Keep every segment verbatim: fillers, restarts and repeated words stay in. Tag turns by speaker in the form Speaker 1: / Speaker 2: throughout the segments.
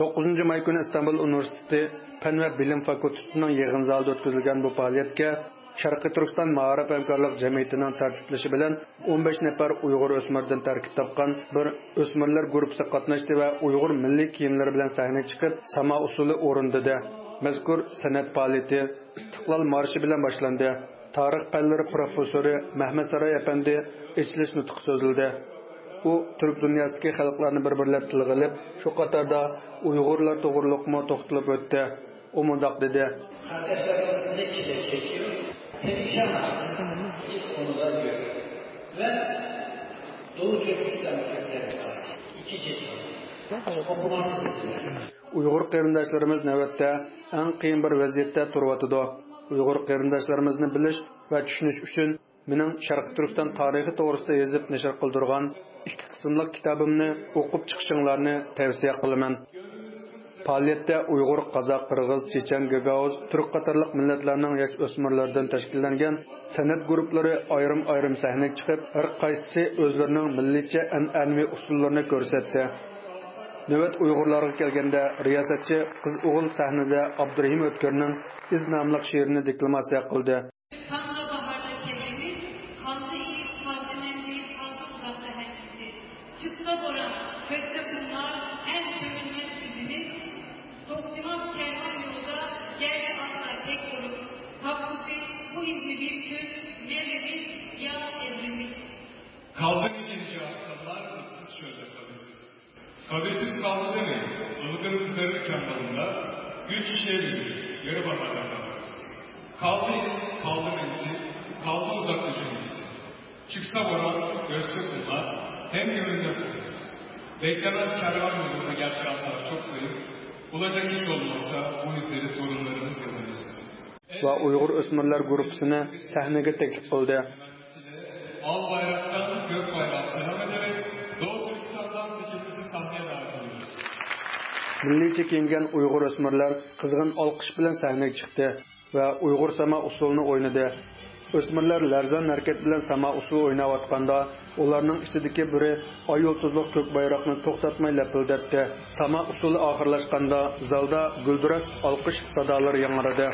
Speaker 1: to'qqizinchi may kuni İstanbul Üniversitesi Fen ve Bilim Fakültesining yig'in zalida o'tkazilgan bu faoliyatga Sharqiy Turkiston Ma'arif hamkorlik jamiyatining tartiblashi bilan o'n besh nafar Uyg'ur o'smirdan tarkib topgan bir o'smirlar guruhi qatnashdi va Uyg'ur milliy kiyimlari bilan sahnaga chiqib, samo usuli o'rindadi. Mazkur san'at faoliyati Istiqlol marshi bilan boshlandi. Tarix fanlari professori Mahmad Saroy Efendi ichilish nutqi so'zildi. U Türk dunyosidagi xalqlarni bir-birlab tilga olib, shu qatorda Uyg'urlar to'g'riliqma to'xtalib o'tdi. U mundaq dedi:
Speaker 2: Kardeşlerimizin de çile çekiyor. Perişan ilk konuları görüyor. Ve Doğu Türkistan Türkleri var. İki çeşit. Okumamız istiyor.
Speaker 1: Uyg'ur qarindoshlarimiz navbatda eng qiyin bir vaziyatda turibdi. Uyg'ur qarindoshlarimizni bilish va tushunish uchun mening Sharqiy Turkiston tarixi to'g'risida yozib nashr qildirgan ikki qismli kitobimni o'qib chiqishinglarni tavsiya qilaman. Faoliyatda Uyg'ur, Qozoq, Qirg'iz, Chechen, Gagauz, Turk qatorliq millatlarning yosh o'smirlardan tashkillangan san'at guruhlari ayrim-ayrim sahnaga chiqib, har qaysisi o'zlarining milliycha an'anaviy usullarini ko'rsatdi. Navbat Uyg'urlarga kelganda riyosatchi qiz o'g'il sahnada Abdurahim O'tkirning Iz nomli she'rini deklamatsiya qildi.
Speaker 3: Kaldık ikinci aslanlar ıssız çölde kabisiz. Kabisiz kaldı demeyin. Ilgın sarı kanalında güç işleyebiliriz. Yarı bahardan bakarız. Kaldı iz, kaldı menzil, kaldı uzak gücümüz. Çıksa boran, gözlü kullar, hem görünmezsiniz. Beklemez kervan yolunda gerçekler çok zayıf. Olacak hiç olmazsa bu izleri torunlarımız yanarız.
Speaker 1: Ve Uyghur Ösmirler grupsini sahnege teklif kıldı.
Speaker 3: Al bayraktan gök bayrağı selam ederek Doğu Türkistan'dan sekizimizi sahneye davet ediyoruz.
Speaker 1: Millice kiyingen Uyghur Ösmirler kızgın alkış bilen sahneye çıktı ve Uyghur sama usulunu oynadı. Ösmirler Larzan hareket bilen sama usulü oynavatqanda, onlarning ichidagi biri ay yıldızlıq kök bayraqni to'xtatmay lapildatdi. Sama usulü ahirlashganda zalda gulduras alkış sadalari yangradi.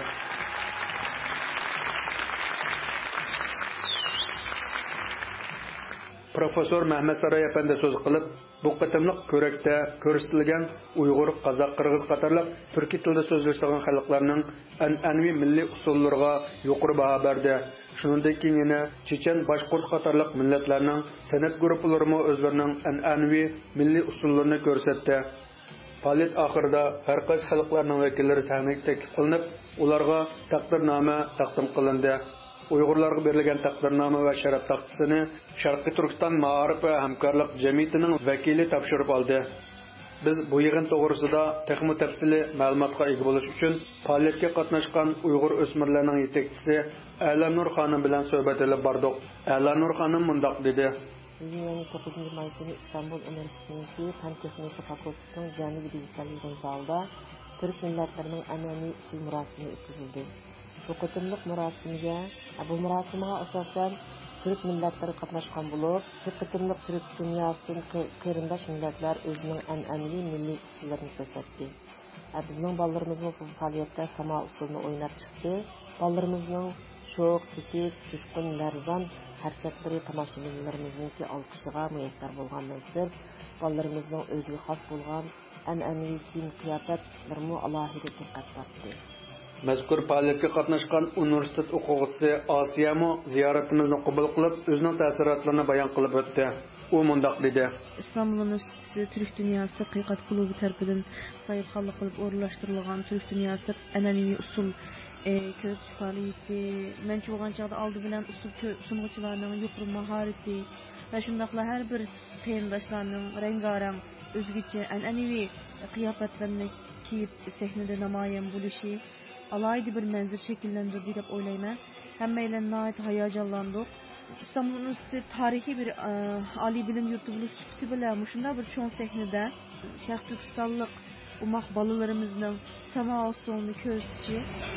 Speaker 1: Professor Mahmad Saroy Efendi so'z qilib, bu qatimliq ko'rakda ko'rsatilgan Uyg'ur, Qozoq, Qirg'iz qatorliq turkiy tilda so'zlashadigan xalqlarning an'anaviy milliy usullariga yuqori baho berdi. Shuningdek, yana Chechen, Boshqurt qatorliq millatlarning san'at guruhlarimi o'zlarining an'anaviy milliy usullarini ko'rsatdi. Faoliyat oxirida har qaysi xalqlarning vakillari sahnaga taklif qilinib, ularga taqdirnoma taqdim qilindi. Uyg'urlarga berilgan taqdirnoma va sharaf taxtasini Sharqiy Turkiston Ma'arif va hamkorlik jamiyatining vakili topshirib oldi. Biz bu yig'in to'g'risida texmo tafsili ma'lumotga ega bo'lish uchun faoliyatga qatnashgan Uyg'ur o'smirlarning yetakchisi A'la Nur xonim bilan suhbat olib bordik. A'la Nur xonim mundaq dedi:
Speaker 4: to'qqizinchi may kuni İstanbul Üniversitesi Fen Texnika Fakültesining Janubiy digital yig'in zalida Türk millatlarining an'anaviy usul murosimi o'tkazildi. Bu qatimliq murosimga, bu murosimga asosan Türk millatlari qatnashgan bo'lib, bu qatimliq Türk dunyosining qarindosh millatlar o'zining an'anaviy milliy usullarini ko'rsatdi. Bizning bolalarimiz bu faoliyatda samo usulini o'ynab chiqdi. Bolalarımızın sho'x, tetik, tushqun, larzon harakatlari tomoshabinlarimizning olqishiga muyassar bo'lgandan so'ng, bolalarımızın o'ziga xos bo'lgan an'anaviy kiyim qiyofatlarni alohida diqqat tortdi.
Speaker 1: Mazkur faoliyatga qatnashgan universitet o'quvchisi Asiyamo ziyoratimizni qabul qilib, o'zining ta'sirotlarini bayon qilib o'tdi. U mundaq dedi:
Speaker 5: İstanbul Üniversitesi Türk Dünyası Tadqiqot klubi tarafidan sayıqallık qilib o'rlashtirilgan Türk Dünyası an'anaviy usul ko'z faoliyati, menchi bo'lgan chog'da oldi bilan usul sunuvchilarning yuqori mahorati va shundaqla har bir qarindoshlarning rangarang o'zgacha an'anaviy qiyofatlarni kiyib sahnada namoyon bo'lishi alayda bir manzar shakllantirdi deb o'ylayman. Hammaylar nəhayət hayajonlandik. İstanbul Üniversitesi tarixiy bir oliy bilim yurti bo'lish sifati bilan shunday bir cho'ng sahnada Sharq Turkistonlik umaq balalarimizning samo usulini ko'rsatishi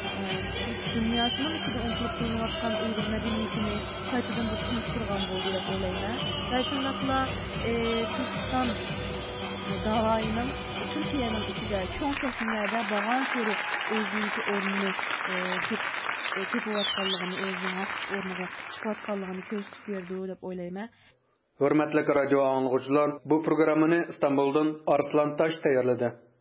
Speaker 5: dunyosining ichida unutib qo'yilgan Uyg'ur madaniyatini qaytadan bir tunishtirgan bo'ldi deb o'ylayman. Va shundaqla Turkiston davoyining Türkiye'nin içinde Türkiye'de çoğun seçimlerde bağan sürü özgürlükü ornunu tepüvatkalığını özgürlüğüne ornunu çıkartkalığını köstük verdi dep oylayma.
Speaker 1: Hürmetli radyo anlıqçılar, bu programını İstanbul'dan Arslan Taş tayarladı.